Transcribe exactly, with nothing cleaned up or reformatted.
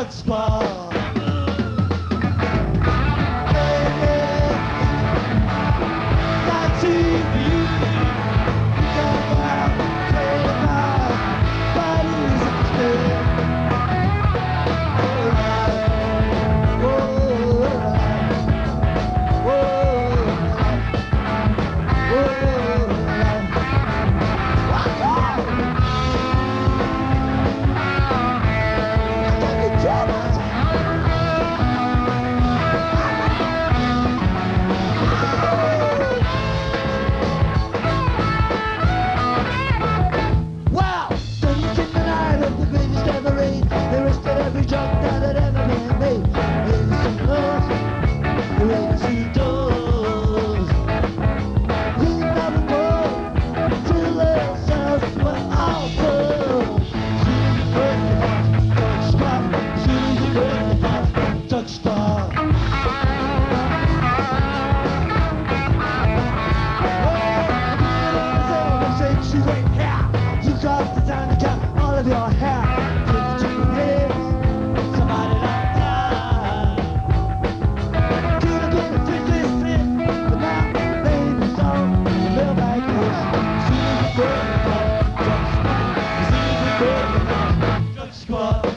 Drug Squad. Your hair, take it to your head. Somebody like that. Could have been a fifty cent, but now baby's on the mailbag list. See you burning up, Drug Squad. See you burning up, Drug Squad.